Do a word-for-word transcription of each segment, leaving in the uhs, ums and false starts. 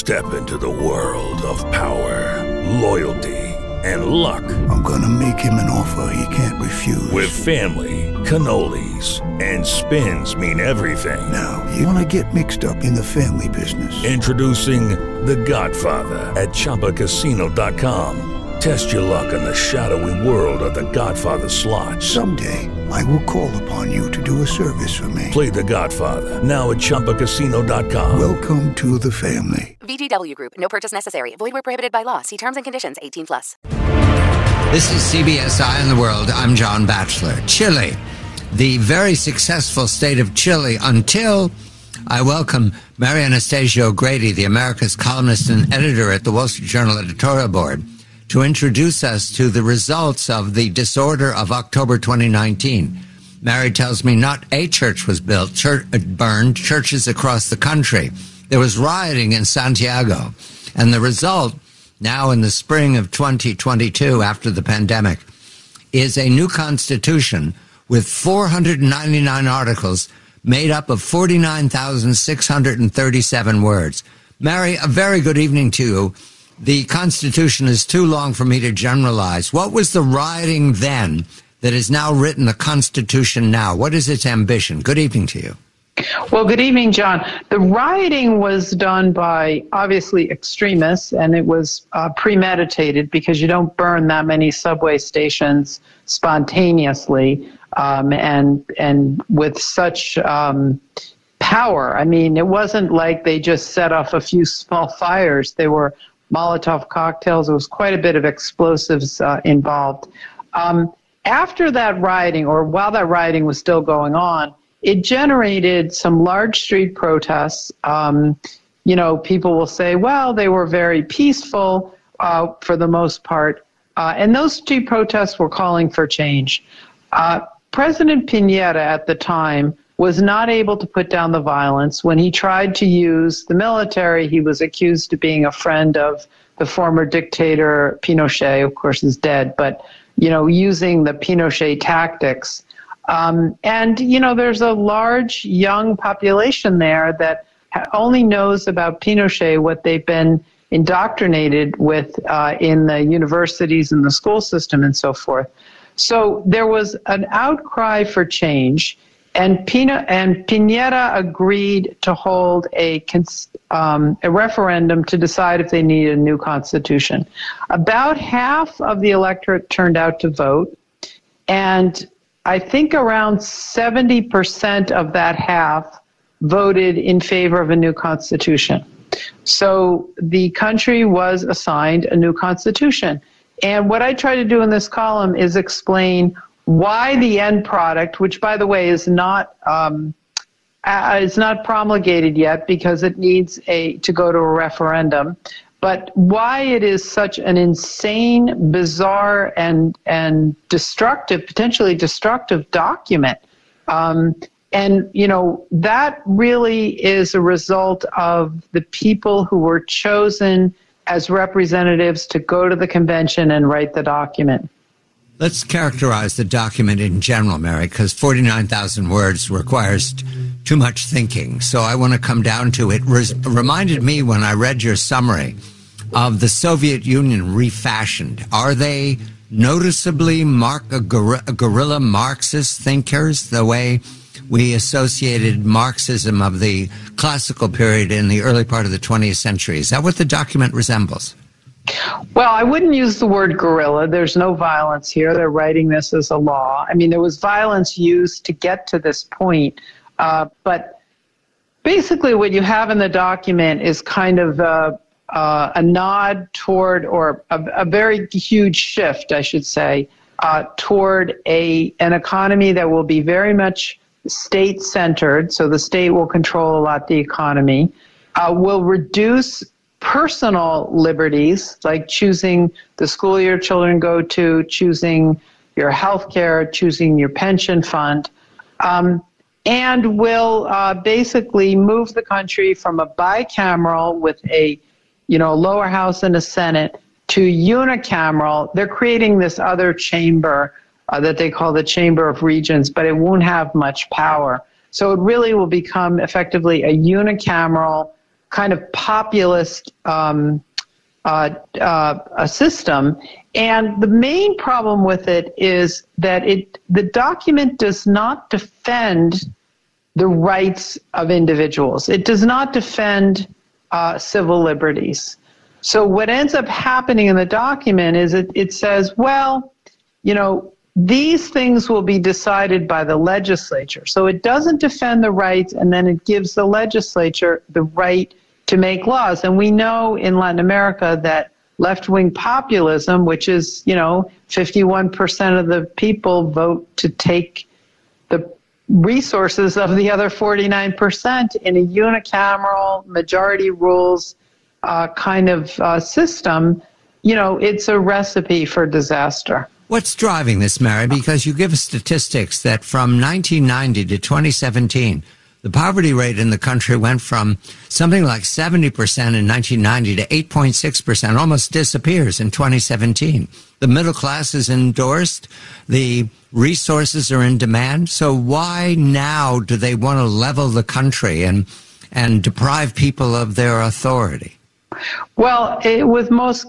Step into the world of power, loyalty, and luck. I'm gonna make him an offer he can't refuse. With family, cannolis, and spins mean everything. Now, you wanna get mixed up in the family business. Introducing The Godfather at Chumba Casino dot com. Test your luck in the shadowy world of The Godfather slot. Someday, I will call upon you to do a service for me. Play The Godfather, now at Chumba Casino dot com. Welcome to the family. V G W Group. No purchase necessary. Void where prohibited by law. See terms and conditions. eighteen plus. This is C B S Eye on the World. I'm John Batchelor. Chile, the very successful state of Chile, until I welcome Mary Anastasia O'Grady, the America's columnist and editor at the Wall Street Journal editorial board, to introduce us to the results of the disorder of October twenty nineteen. Mary tells me not a church was built, church, burned, churches across the country. There was rioting in Santiago. And the result, now in the spring of twenty twenty-two, after the pandemic, is a new constitution with four hundred ninety-nine articles made up of forty-nine thousand six hundred thirty-seven words. Mary, a very good evening to you. The Constitution is too long for me to generalize. What was the rioting then that is now written the Constitution now? What is its ambition? Good evening to you. Well, good evening, John. The rioting was done by, obviously, extremists, and it was uh, premeditated because you don't burn that many subway stations spontaneously um, and and with such um, power. I mean, it wasn't like they just set off a few small fires. They were Molotov cocktails. There was quite a bit of explosives uh, involved. Um, after that rioting, or while that rioting was still going on, it generated some large street protests. Um, you know, people will say, well, they were very peaceful uh, for the most part. Uh, and those street protests were calling for change. Uh, President Piñera at the time was not able to put down the violence. When he tried to use the military, he was accused of being a friend of the former dictator Pinochet, of course, is dead, but, you know, using the Pinochet tactics. Um, and, you know, there's a large young population there that only knows about Pinochet what they've been indoctrinated with uh, in the universities and the school system and so forth. So there was an outcry for change. And Pina and Piñera agreed to hold a um, a referendum to decide if they needed a new constitution. About half of the electorate turned out to vote, and I think around seventy percent of that half voted in favor of a new constitution. So the country was assigned a new constitution. And what I try to do in this column is explain why the end product, which, by the way, is not um, uh, is not promulgated yet because it needs a to go to a referendum, but why it is such an insane, bizarre, and and destructive, potentially destructive document. Um, and, you know, that really is a result of the people who were chosen as representatives to go to the convention and write the document. Let's characterize the document in general, Mary, because forty-nine thousand words requires t- too much thinking. So I want to come down to it. Res- reminded me when I read your summary of the Soviet Union refashioned. Are they noticeably mark- a guer- a guerrilla Marxist thinkers, the way we associated Marxism of the classical period in the early part of the twentieth century? Is that what the document resembles? Well, I wouldn't use the word guerrilla. There's no violence here. They're writing this as a law. I mean, there was violence used to get to this point. Uh, but basically what you have in the document is kind of a, uh, a nod toward, or a, a very huge shift, I should say, uh, toward a an economy that will be very much state-centered. So the state will control a lot the economy, uh, will reduce personal liberties, like choosing the school your children go to, choosing your health care, choosing your pension fund, um, and will uh, basically move the country from a bicameral with a, you know, lower house and a Senate to unicameral. They're creating this other chamber uh, that they call the Chamber of Regions, but it won't have much power. So it really will become effectively a unicameral kind of populist um, uh, uh, a system. And the main problem with it is that it the document does not defend the rights of individuals. It does not defend uh, civil liberties. So what ends up happening in the document is it, it says, well, you know, these things will be decided by the legislature. So it doesn't defend the rights, and then it gives the legislature the right to make laws. And we know in Latin America that left-wing populism, which is, you know, fifty-one percent of the people vote to take the resources of the other forty-nine percent in a unicameral majority rules uh, kind of uh, system, you know, it's a recipe for disaster. What's driving this, Mary? Because you give us statistics that from nineteen ninety to twenty seventeen, the poverty rate in the country went from something like seventy percent in nineteen ninety to eight point six percent, almost disappears in twenty seventeen. The middle class is endorsed. The resources are in demand. So why now do they want to level the country and and deprive people of their authority? Well, it, with most,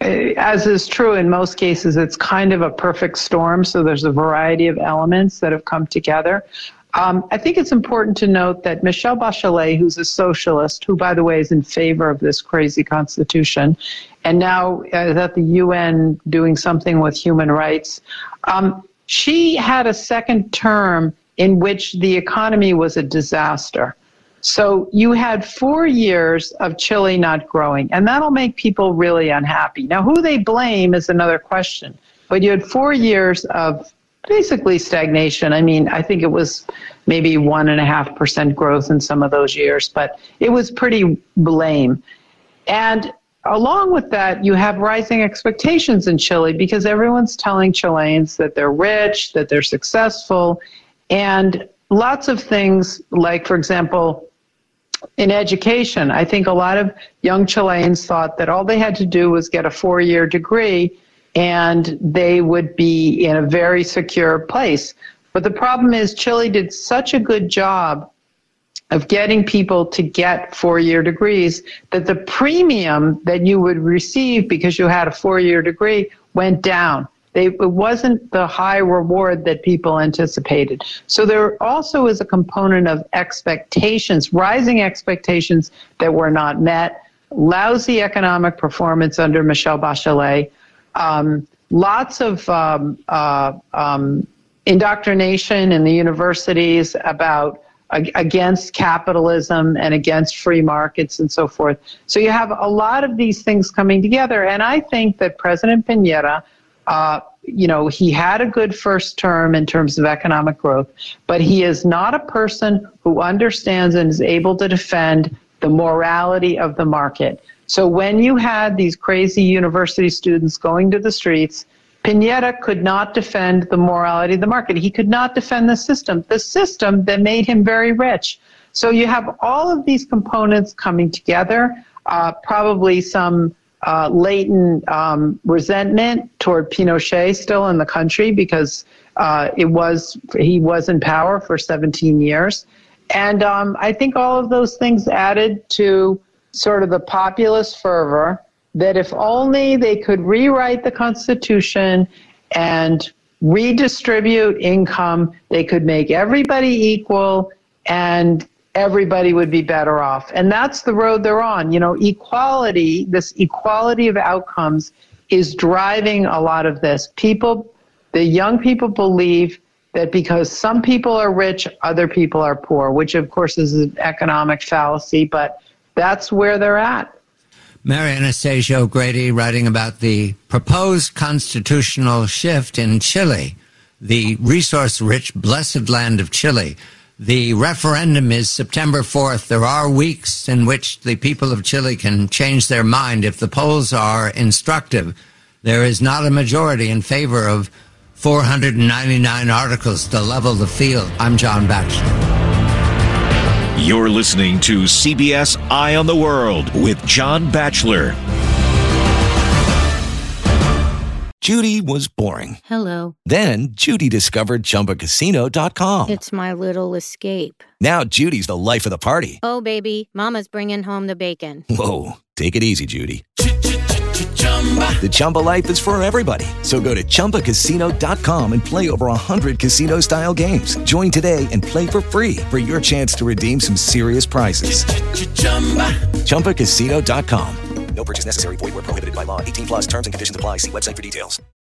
as is true in most cases, it's kind of a perfect storm. So there's a variety of elements that have come together. Um, I think it's important to note that Michelle Bachelet, who's a socialist, who, by the way, is in favor of this crazy constitution, and now is at the U N doing something with human rights, um, she had a second term in which the economy was a disaster. So you had four years of Chile not growing, and that'll make people really unhappy. Now, who they blame is another question, but you had four years of basically stagnation. I mean, I think it was maybe one and a half percent growth in some of those years, but it was pretty lame. And along with that, you have rising expectations in Chile because everyone's telling Chileans that they're rich, that they're successful, and lots of things like, for example, in education, I think a lot of young Chileans thought that all they had to do was get a four-year degree and they would be in a very secure place. But the problem is Chile did such a good job of getting people to get four-year degrees that the premium that you would receive because you had a four-year degree went down. They, it wasn't the high reward that people anticipated. So there also is a component of expectations, rising expectations that were not met, lousy economic performance under Michelle Bachelet, um, lots of um, uh, um, indoctrination in the universities about against capitalism and against free markets and so forth. So you have a lot of these things coming together. And I think that President Piñera, uh, you know, he had a good first term in terms of economic growth, but he is not a person who understands and is able to defend the morality of the market. So when you had these crazy university students going to the streets, Piñera could not defend the morality of the market. He could not defend the system, the system that made him very rich. So you have all of these components coming together, uh, probably some uh, latent um, resentment toward Pinochet still in the country because uh, it was he was in power for seventeen years. And um, I think all of those things added to sort of the populist fervor that if only they could rewrite the Constitution and redistribute income, they could make everybody equal and everybody would be better off. And that's the road they're on. You know, equality, this equality of outcomes is driving a lot of this. People, the young people believe that because some people are rich, other people are poor, which of course is an economic fallacy, but that's where they're at. Mary Anastasia O'Grady writing about the proposed constitutional shift in Chile, the resource-rich, blessed land of Chile. The referendum is September fourth. There are weeks in which the people of Chile can change their mind if the polls are instructive. There is not a majority in favor of four hundred ninety-nine articles to level the field. I'm John Batchelor. You're listening to C B S Eye on the World with John Batchelor. Judy was boring. Hello. Then Judy discovered Chumba Casino dot com. It's my little escape. Now Judy's the life of the party. Oh, baby, mama's bringing home the bacon. Whoa, take it easy, Judy. The Chumba life is for everybody. So go to Chumba Casino dot com and play over one hundred casino-style games. Join today and play for free for your chance to redeem some serious prizes. Chumba Casino dot com. No purchase necessary. Void where prohibited by law. eighteen plus terms and conditions apply. See website for details.